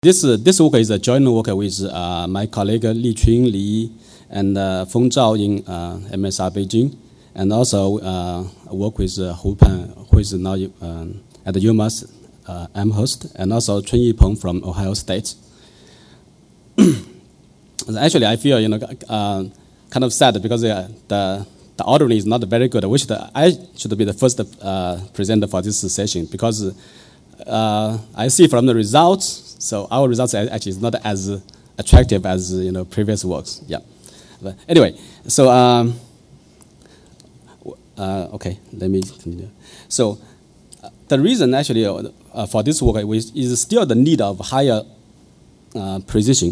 this work is a joint work with my colleague Li Qun Li and Feng Zhao in MSR Beijing, and also work with Hu Pan, who is now at the UMass Amherst, and also Chun Yipeng from Ohio State. Actually, I feel kind of sad because the ordering is not very good. I wish that I should be the first presenter for this session, because I see from the results. So our results actually is not as attractive as previous works. Yeah. But anyway, so okay, let me continue. So the reason actually for this work is still the need of higher precision.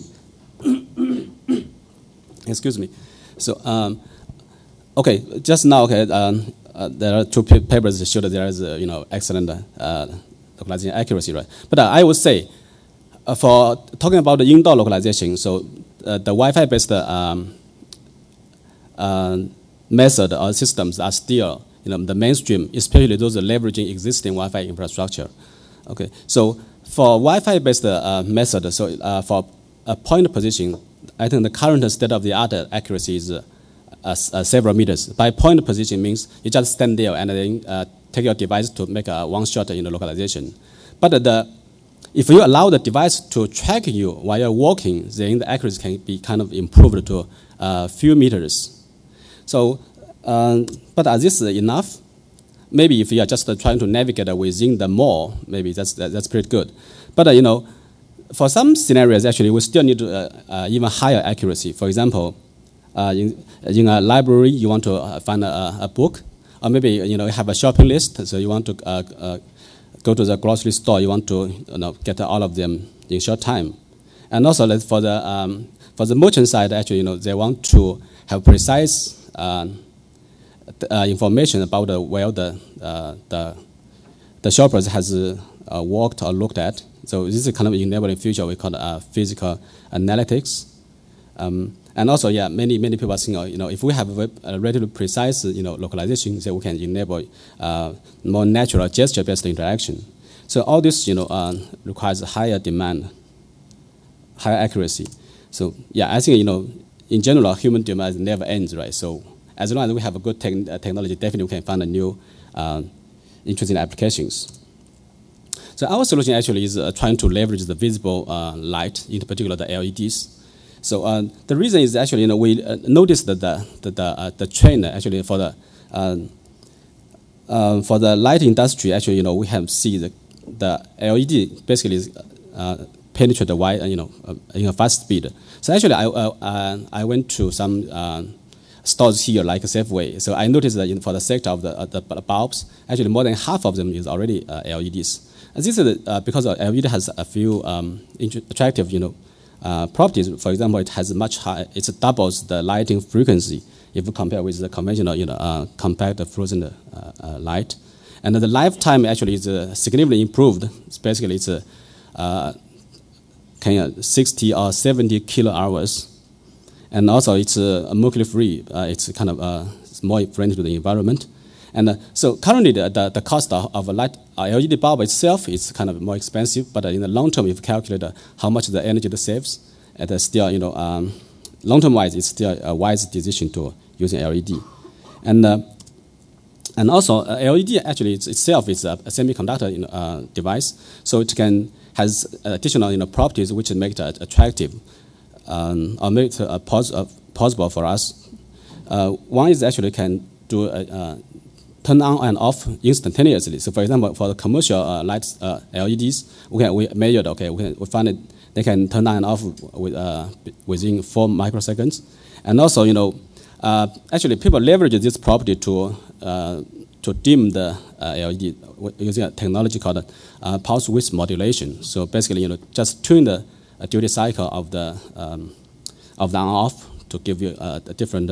Excuse me. So okay, just now, okay, there are two papers that show that there is excellent localization accuracy, right? But I would say, for talking about the indoor localization, so the Wi-Fi based method or systems are still the mainstream, especially those leveraging existing Wi-Fi infrastructure. Okay, so for Wi-Fi based method, so for a point position, I think the current state of the art accuracy is several meters. By point position means you just stand there and then take your device to make a one-shot localization. But if you allow the device to track you while you're walking, then the accuracy can be kind of improved to a few meters. So, but is this enough? Maybe if you are just trying to navigate within the mall, maybe that's pretty good. But for some scenarios, actually, we still need even higher accuracy. For example, in a library, you want to find a book, or maybe you have a shopping list, so you want to go to the grocery store. You want to get all of them in short time. And also for the merchant side, actually, they want to have precise information about where the shoppers has walked or looked at. So this is kind of enabling feature we call physical analytics. And also, yeah, many people are saying, if we have a relatively precise, localization, then we can enable more natural gesture-based interaction. So all this, requires higher demand, higher accuracy. So yeah, I think, in general, human demand never ends, right? So as long as we have a good technology, definitely we can find a new interesting applications. So our solution actually is trying to leverage the visible light, in particular the LEDs. So the reason is actually, we noticed that the trend actually for the light industry, actually, we have seen the LED basically penetrate the wide, in a fast speed. So actually, I went to some stores here like Safeway. So I noticed that for the sector of the bulbs, actually more than half of them is already LEDs. And this is because LED has a few attractive, properties. For example, it has much high. It doubles the lighting frequency if you compare with the conventional, compact fluorescent light, and the lifetime actually is significantly improved. Basically, it's 60 or 70 kilo-hours, and also it's mercury free. It's kind of more friendly to the environment. And so currently, the cost of a light LED bulb itself is kind of more expensive, but in the long term, if you calculate how much the energy it saves, it's still, long-term wise, it's still a wise decision to using LED. And also, LED actually itself is a semiconductor device, so it has additional properties which make it attractive or make it possible for us. One is actually can do turn on and off instantaneously. So, for example, for the commercial lights, LEDs, we measured. Okay, we found it. They can turn on and off within 4 microseconds. And also, actually, people leverage this property to dim the LED using a technology called pulse width modulation. So basically, just tune the duty cycle of the on-off to give you a different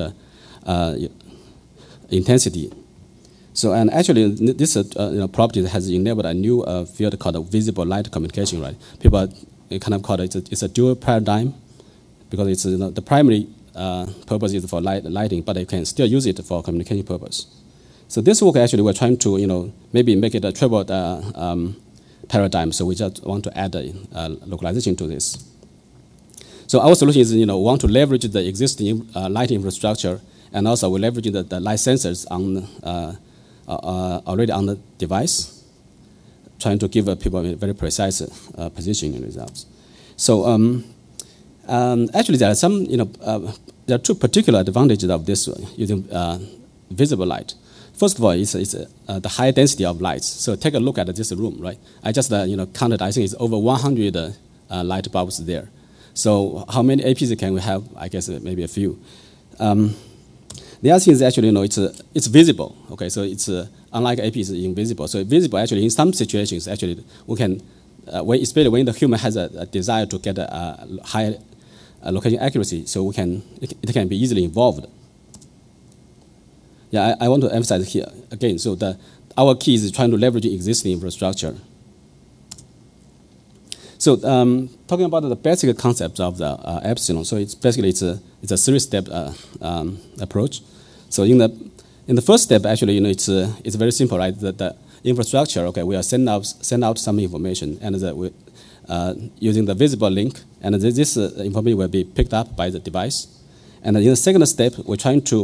intensity. So, and actually, this property has enabled a new field called visible light communication. Right? People kind of call it's a dual paradigm, because it's the primary purpose is for lighting, but you can still use it for communication purpose. So this work actually we're trying to maybe make it a triple paradigm. So we just want to add localization to this. So our solution is, we want to leverage the existing light infrastructure, and also we're leveraging the light sensors on already on the device, trying to give people a very precise positioning results. So actually, there are some, there are two particular advantages of this using visible light. First of all, it's the high density of lights. So take a look at this room, right? I just counted. I think it's over 100 light bulbs there. So how many APs can we have? I guess maybe a few. The other thing is actually, it's visible. Okay, so it's unlike AP, it's invisible. So visible actually in some situations actually we can, especially when the human has a desire to get a high location accuracy, so it can be easily involved. Yeah, I want to emphasize here again. So our key is trying to leverage existing infrastructure. So talking about the basic concept of the epsilon, so it's basically it's a three-step approach. So in the first step, actually, it's very simple, right? The infrastructure, okay, we are send out some information, and we using the visible link, and this information will be picked up by the device. And in the second step, we're trying to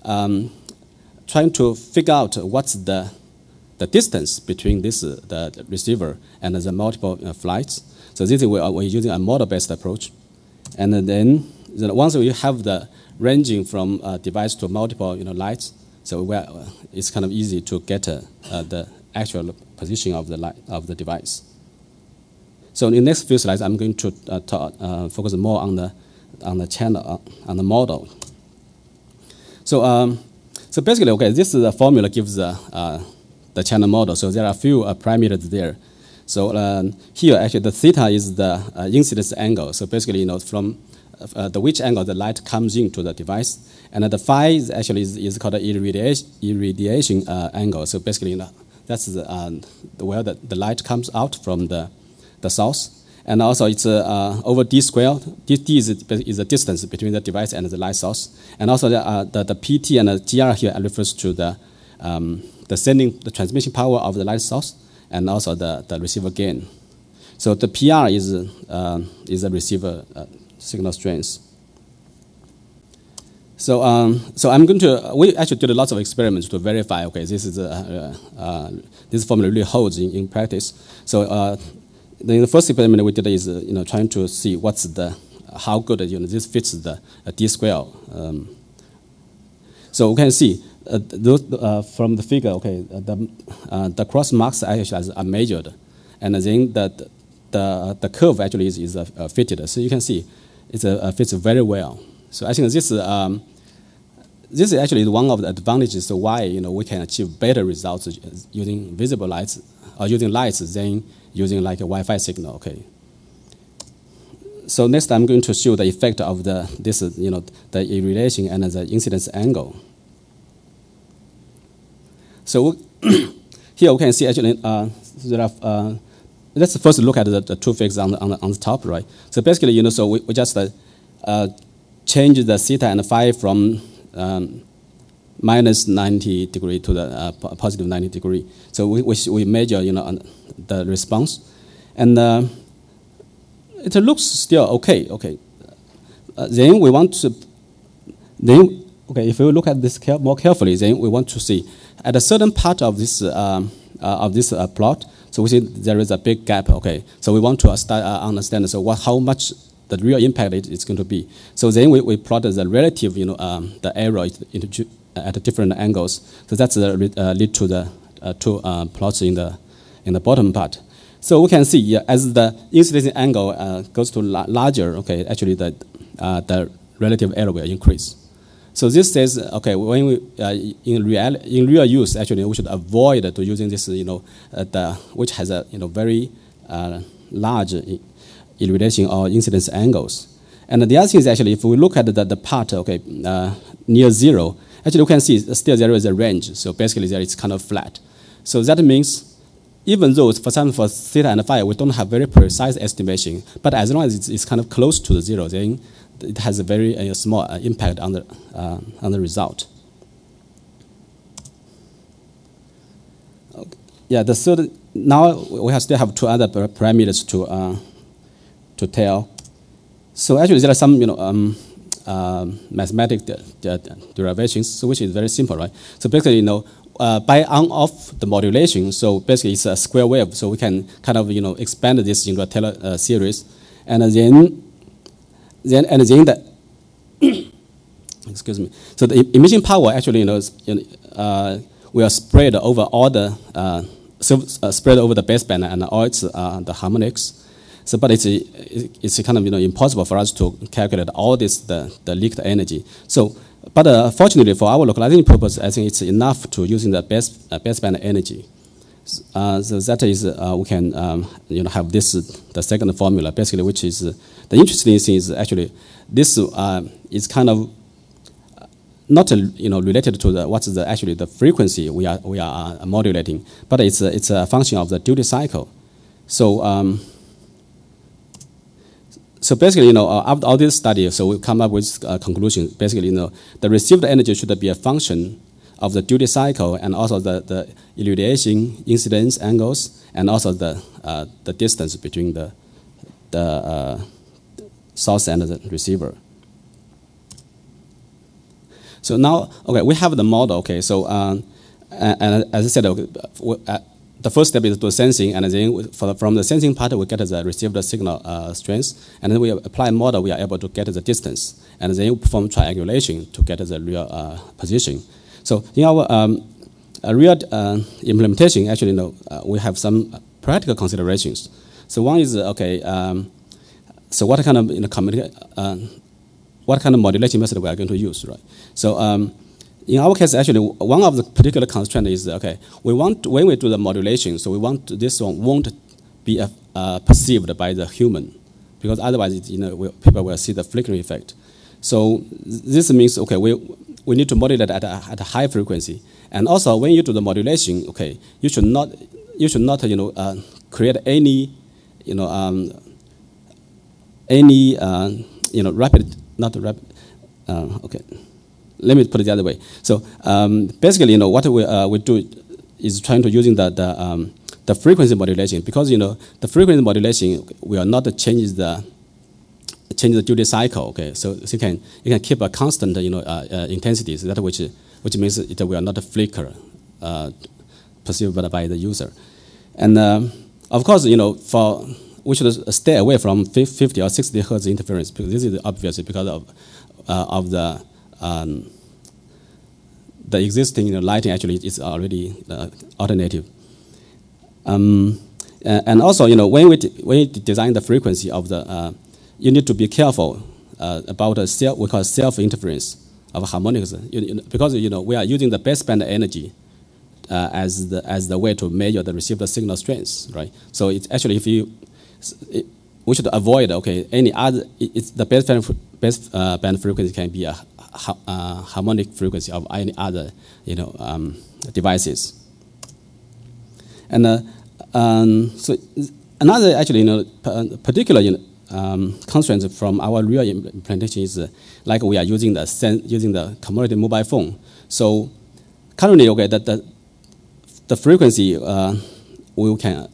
figure out what's the distance between the receiver and the multiple flights. So this is we're using a model-based approach. And then once we have the ranging from device to multiple lights, so it's kind of easy to get the actual position of the device. So in the next few slides, I'm going to focus more on the channel, on the model. So basically, okay, this is the formula gives the channel model. So there are a few parameters there. So here, actually, the theta is the incidence angle. So basically, from which angle the light comes into the device, and the phi is actually is called the irradiation angle. So basically, that's where the light comes out from the source, and also it's over d squared. D is the distance between the device and the light source, and also the PT and the GR here refers to the transmission power of the light source, and also the receiver gain. So the PR is the receiver signal strength. So I'm going to. We actually did lots of experiments to verify. Okay, this formula really holds in practice. So the first experiment we did is trying to see how good this fits the d square. So we can see from the figure. Okay, the cross marks actually are measured, and then the curve actually is fitted. So you can see it fits very well. So I think this is actually one of the advantages of why we can achieve better results using visible lights or using lights than using like a Wi-Fi signal. Okay. So next I'm going to show the effect of the irradiation and the incidence angle. So here we can see actually there are. Let's first look at the two figures on the top, right? So basically, so we just change the theta and phi from minus 90 degree to the positive 90 degree. So we measure, the response, and it looks still okay. Okay. Then we want to, if we look at this more carefully, then we want to see at a certain part of this plot. So we see there is a big gap. Okay, so we want to understand how much the real impact is going to be. So then we plotted the relative, the error at different angles. So that's lead to the two plots in the bottom part. So we can see as the incidence angle goes to larger, okay, actually the relative error will increase. So this says, okay, when we in real use, actually we should avoid to using this, which has a very large irradiation or incidence angles. And the other thing is actually if we look at the part, okay, near zero, actually we can see still there is a range. So basically there it's kind of flat. So that means even though for theta and phi we don't have very precise estimation, but as long as it's kind of close to the zero, then it has a very small impact on the result. Okay. Yeah, the now we still have two other parameters to tell. So actually, there are some mathematical derivations, so which is very simple, right? So basically, by on-off the modulation, so basically it's a square wave, so we can kind of expand this into a Taylor series, and then the excuse me. So the emission power actually will spread over all the spread over the baseband and all its the harmonics. So, but it's kind of impossible for us to calculate all this the leaked energy. So, but fortunately for our localizing purpose, I think it's enough to using the baseband energy. So that is we can have this the second formula basically, which is the interesting thing is actually this is kind of not related to what's actually the frequency we are modulating, but it's a function of the duty cycle. So. So basically, after all this study, so we come up with a conclusion. Basically, the received energy should be a function of the duty cycle and also the irradiation incidence angles and also the distance between the source and the receiver. So now, okay, we have the model. Okay, so and as I said, the first step is to sensing, and then from the sensing part, we get the received signal strength, and then we apply a model, we are able to get the distance, and then we perform triangulation to get the real position. So in our real implementation, actually, we have some practical considerations. So one is, okay, so what kind of what kind of modulation method we are going to use, right? So in our case, actually, one of the particular constraints is, okay, when we do the modulation, so we want this one won't be perceived by the human, because otherwise, people will see the flickering effect. So this means, okay, we need to modulate at a high frequency, and also when you do the modulation, okay, you should not create any rapid, not rapid, okay. Let me put it the other way. So basically, what we do is trying to using the frequency modulation, because the frequency modulation will not change the duty cycle. Okay, so you can keep a constant intensity, so that which means it will not flicker perceived by the user. And of course, we should stay away from 50 or 60 hertz interference, because this is obvious because of the existing lighting actually is already alternative. And also, when we design the frequency of the, you need to be careful about we call self-interference of harmonics, because we are using the baseband energy as the way to measure the received signal strength, right? So it's actually we should avoid any other. The baseband frequency can be a harmonic frequency of any other devices. And so another actually particular constraint from our real implementation is like we are using the commodity mobile phone. So currently, okay, the frequency we can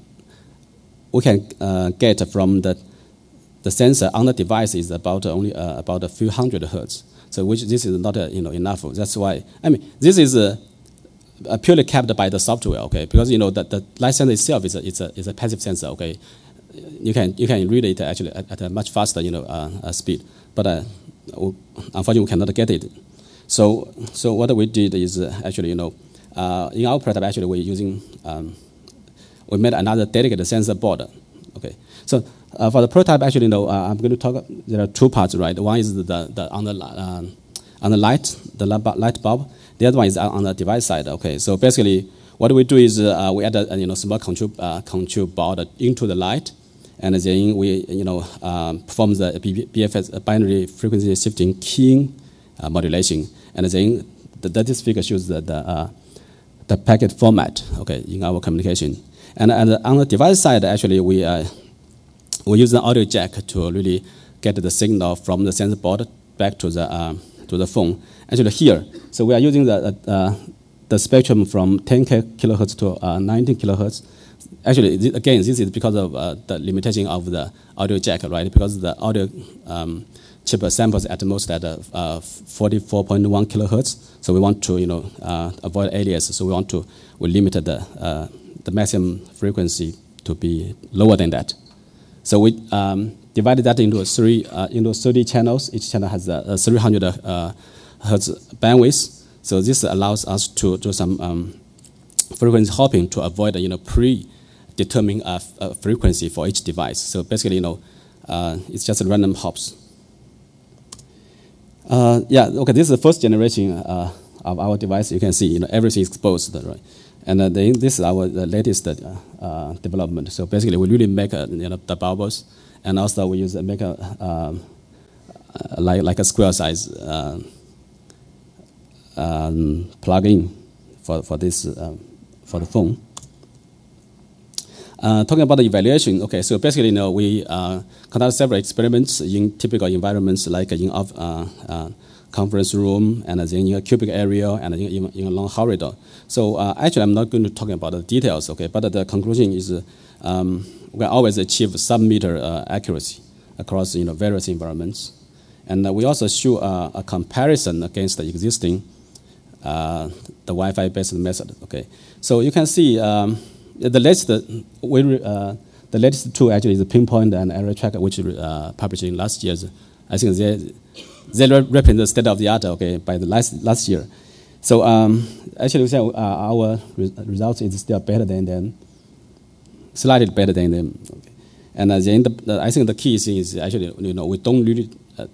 get from the sensor on the device is only about a few hundred hertz. So this is not enough. That's why this is purely kept by the software. Okay, because the light sensor itself is a passive sensor. Okay, you can read it actually at a much faster speed, but unfortunately we cannot get it. So what we did is actually in our prototype actually we're using we made another dedicated sensor board. Okay, so for the prototype actually I'm going to talk. There are two parts, right? One is on the light bulb. The other one is on the device side. Okay, so basically what we do is we add a small control board into the light, and then we perform the BFS binary frequency shifting keying modulation, and then this figure shows the packet format. Okay, in our communication, and on the device side actually we use an audio jack to really get the signal from the sensor board back to the phone. Actually here, so we are using the spectrum from 10 kilohertz to 19 kilohertz Actually, again, this is because of the limitation of the audio jack, right? Because the audio chip samples at most at 44.1 kilohertz. So we want to, avoid alias. So we limited the maximum frequency to be lower than that. So we divided that into 30 channels. Each channel has a 300 hertz bandwidth. So this allows us to do some frequency hopping to avoid, predetermining a frequency for each device. So basically, it's just random hops. This is the first generation of our device. You can see, everything is exposed, right? And then this is our latest development. So basically, we really make the bubbles, and also we make like a square size plug-in for this for the phone. Talking about the evaluation, okay, so basically, we conduct several experiments in typical environments like in conference room, and then in a cubic area, and in a long corridor. So actually, I'm not going to talk about the details, okay, but the conclusion is we always achieve sub-meter accuracy across various environments. And we also show a comparison against the existing the Wi-Fi based method, okay. So you can see the latest two actually is the Pinpoint and Error Tracker, which published in last year's. I think they represent the state of the art, okay, by the last year. So actually, we say our results is still better than them, slightly better than them. Okay. And then I think the key thing is actually we don't really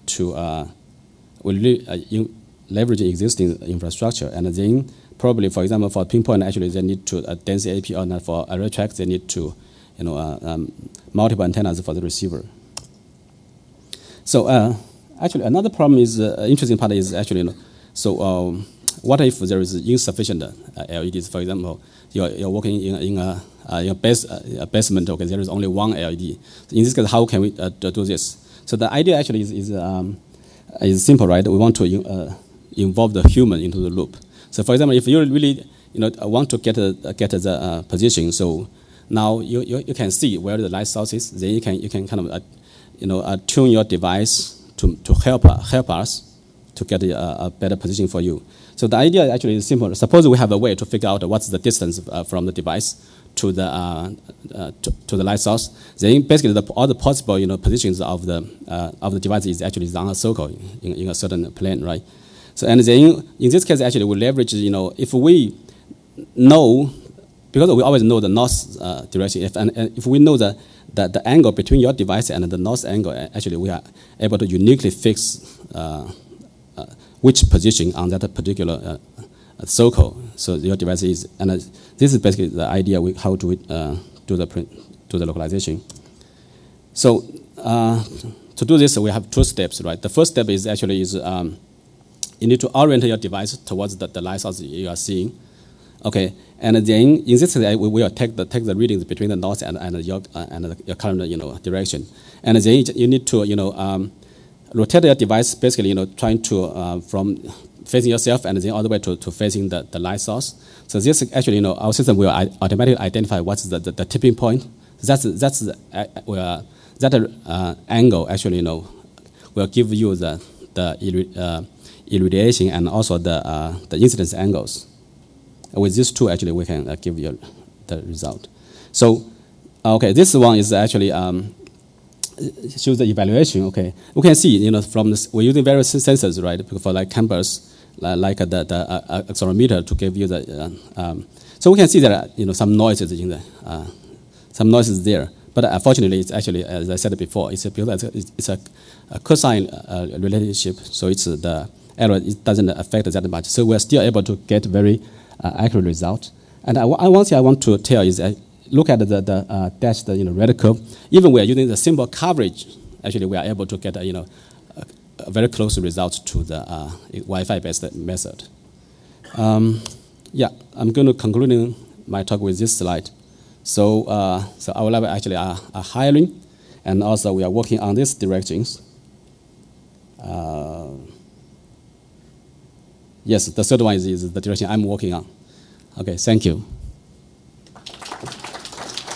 leverage existing infrastructure, and then probably, for example, for Pinpoint, actually they need to dense AP, or not for Error Track, they need to multiple antennas for the receiver. So actually, another problem is interesting part is actually what if there is insufficient LEDs? For example, you're working in a basement. Okay, there is only one LED. In this case, how can we do this? So the idea actually is simple, right? We want to involve the human into the loop. So for example, if you really want to get the position, so now you can see where the light source is. Then you can kind of tune your device to help us to get a better position for you. So the idea actually is simple. Suppose we have a way to figure out what's the distance from the device to the light source. Then basically all the possible positions of the device is actually on a circle in a certain plane, right? So and then in this case actually we leverage if we know, because we always know the north direction. If we know the angle between your device and the north angle, actually we are able to uniquely fix which position on that particular circle. So your device is, and this is basically the idea how to do the localization. So to do this, we have two steps, right? The first step is actually you need to orient your device towards the light source you are seeing. Okay, and then in this case, we will take the readings between the north and your current direction, and then you need to rotate your device, basically trying to from facing yourself and then all the way to facing the light source. So this actually our system will automatically identify what's the tipping point. That angle actually will give you the irradiation and also the incidence angles. With these two, actually, we can give you the result. So, okay, this one is actually shows the evaluation. Okay, we can see, from this, we're using various sensors, right? For like campers, like the accelerometer to give you the. So we can see there are some noises in there, some noises there. But unfortunately, it's actually, as I said before, it's a cosine relationship. So it's the error. It doesn't affect that much. So we're still able to get very accurate result. And one thing I want to tell is look at the dashed red curve. Even we are using the simple coverage, actually we are able to get a very close result to the Wi-Fi based method. I'm going to conclude my talk with this slide. So our lab actually are hiring, and also we are working on these directions. Yes, the third one is the direction I'm working on. Okay, thank you.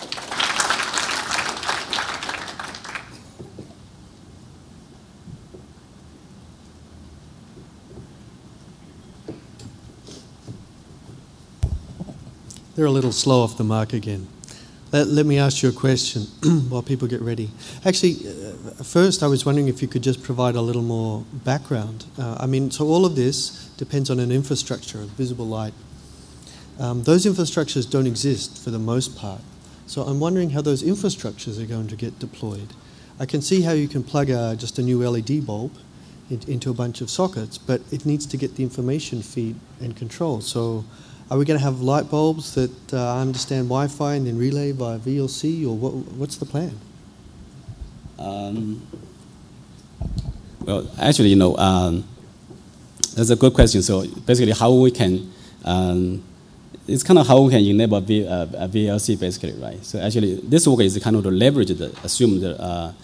They're a little slow off the mark again. Let me ask you a question while people get ready. Actually, first I was wondering if you could just provide a little more background. So all of this depends on an infrastructure of visible light. Those infrastructures don't exist for the most part. So I'm wondering how those infrastructures are going to get deployed. I can see how you can plug just a new LED bulb into a bunch of sockets, but it needs to get the information feed and control. So are we going to have light bulbs that understand Wi-Fi and then relay via VLC, or what's the plan? Well, actually, that's a good question. So basically, how we can, it's kind of how we can enable a VLC, basically, right? So actually, this work is kind of to leverage assume the.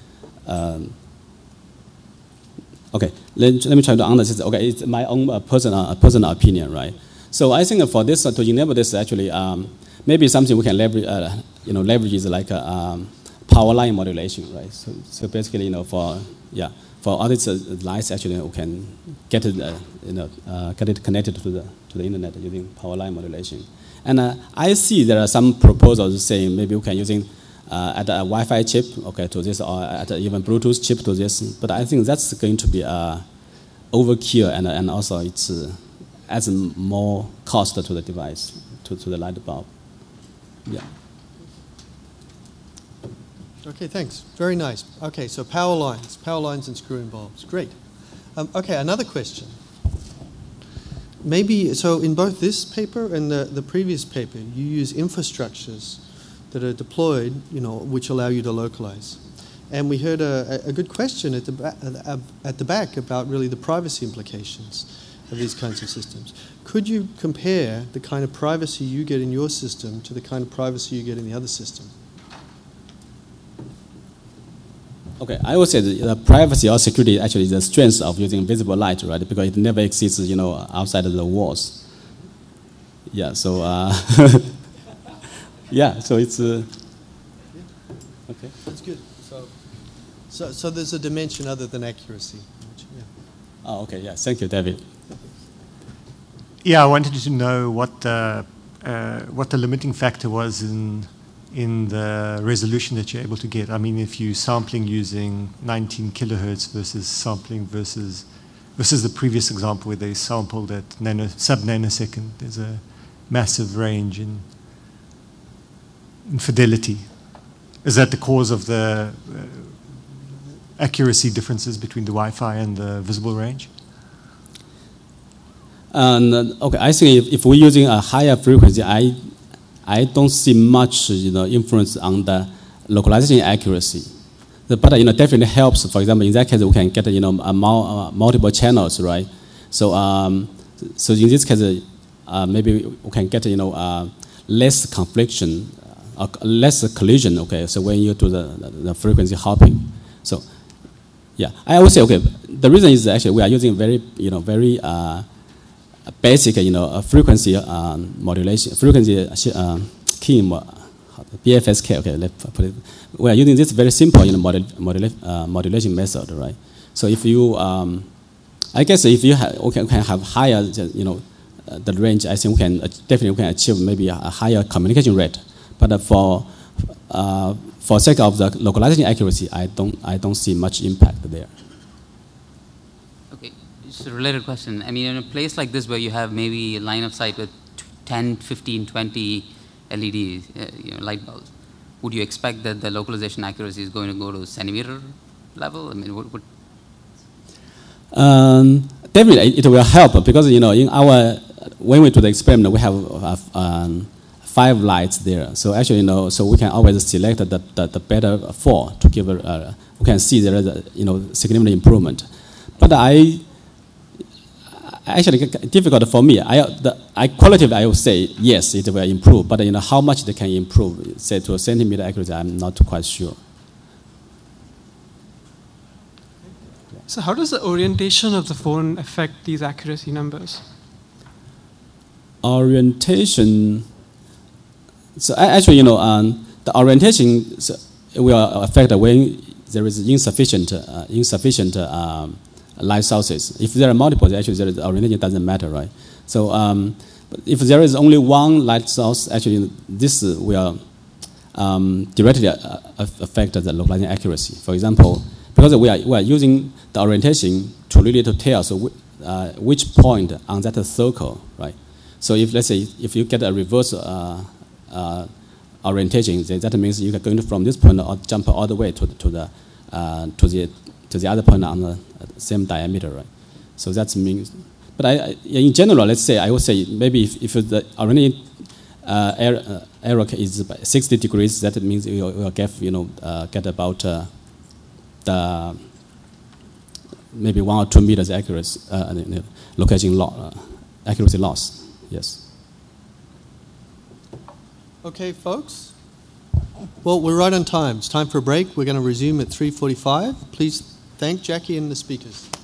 Okay, let me try to understand. Okay, it's my own personal opinion, right? So I think for this, to enable this, actually, maybe something we can leverage, leverage is like power line modulation, right? So basically, for all these lights, actually, we can get it, get it connected to the internet using power line modulation. And I see there are some proposals saying maybe we can using at a Wi-Fi chip, okay, to this, or at even Bluetooth chip to this. But I think that's going to be overkill, and also it's adds more cost to the device, to the light bulb. Yeah. Okay, thanks. Very nice. Okay, so power lines and screw-in bulbs. Great. Okay, another question. Maybe, so in both this paper and the previous paper, you use infrastructures that are deployed, which allow you to localize. And we heard a good question at the back about really the privacy implications of these kinds of systems. Could you compare the kind of privacy you get in your system to the kind of privacy you get in the other system? Okay, I would say the privacy or security actually is the strength of using visible light, right? Because it never exists, outside of the walls. Yeah, so yeah, so it's okay. That's good. So there's a dimension other than accuracy. Yeah. Oh, okay. Yeah. Thank you, David. Yeah, I wanted to know what the limiting factor was in the resolution that you're able to get. I mean, if you're sampling using 19 kilohertz versus sampling versus the previous example where they sampled at sub-nanosecond, there's a massive range in fidelity. Is that the cause of the accuracy differences between the Wi-Fi and the visible range? Okay, I think if we're using a higher frequency, I don't see much influence on the localization accuracy. But definitely helps. For example, in that case, we can get multiple channels, right? So so in this case, maybe we can get less confliction, less collision. Okay, so when you do the frequency hopping, so yeah, I would say okay. The reason is actually we are using very basic frequency modulation, frequency keying, BFSK. Okay, let's put it. We are using this very simple modulation method, right? So if you, I guess if you can have higher, the range, I think we can definitely achieve maybe a higher communication rate. But for sake of the localization accuracy, I don't see much impact there. Okay, just a related question. I mean, in a place like this where you have maybe a line of sight with 10, 15, 20 LEDs, light bulbs, would you expect that the localization accuracy is going to go to centimeter level? I mean, what? Definitely, it will help because in when we do the experiment, we have 5 lights there. So actually, so we can always select the better 4 to give we can see there is a significant improvement. But actually difficult for me. Qualitatively, I would say yes, it will improve. But how much they can improve, say to a centimeter accuracy, I'm not quite sure. So how does the orientation of the phone affect these accuracy numbers? Orientation. So actually, the orientation will affect when there is insufficient light sources. If there are multiple, actually, the orientation doesn't matter, right? So But if there is only one light source, actually this will directly affect the localizing accuracy. For example, because we are using the orientation to really to tell which point on that circle, right? So if let's say if you get a reverse orientation, then that means you are going from this point or jump all the way to the other point on the same diameter, right? So that means, but in general, let's say I would say maybe if the orientation error is 60 degrees, that means you will get about the maybe 1 or 2 meters accuracy location accuracy loss. Yes. Okay, folks. Well, we're right on time. It's time for a break. We're going to resume at 3:45. Please thank Jackie and the speakers.